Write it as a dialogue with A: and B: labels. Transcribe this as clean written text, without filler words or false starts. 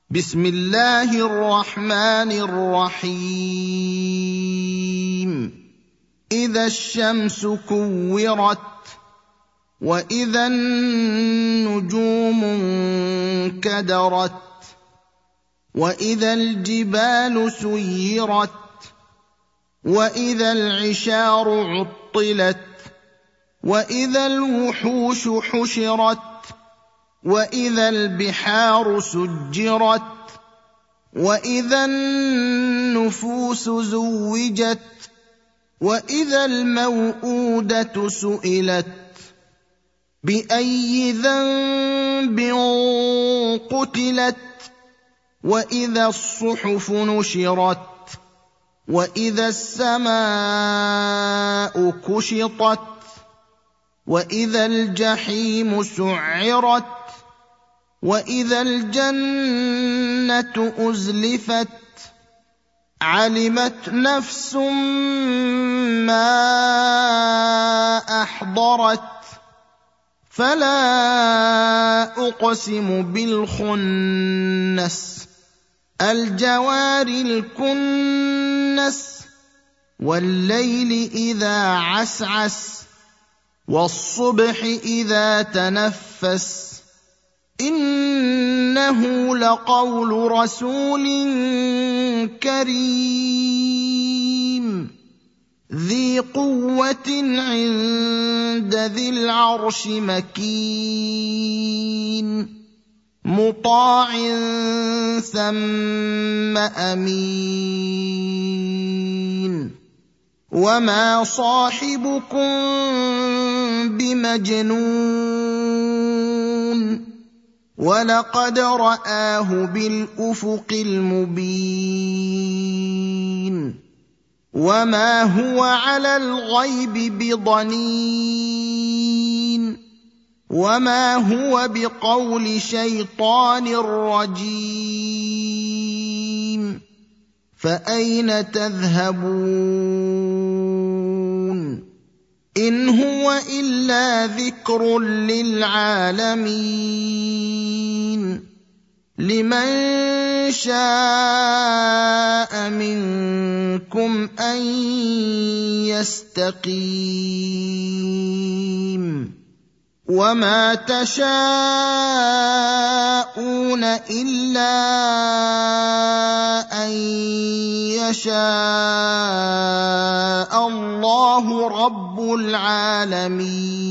A: بسم الله الرحمن الرحيم إذا الشمس كورت وإذا النجوم انكدرت وإذا الجبال سيرت وإذا العشار عطلت وإذا الوحوش حشرت وإذا البحار سجرت وإذا النفوس زوجت وإذا الموءودة سئلت بأي ذنب قتلت وإذا الصحف نشرت وإذا السماء كشطت وإذا الجحيم سعرت وإذا الجنة أزلفت علمت نفس ما أحضرت فلا أقسم بالخنس الجوار الكنس والليل إذا عسعس والصبح إذا تنفس إنه لقول رسول كريم ذي قوة عند ذي العرش مكين مطاع ثم أمين وما صاحبكم بمجنون ولقد رآه بالأفق المبين وما هو على الغيب بضنين وما هو بقول شيطان رجيم فأين تذهبون إن هو إلا ذكر للعالمين لمن شاء منكم أن يستقيم وما تشاءون إلا أن يشاء الله رب العالمين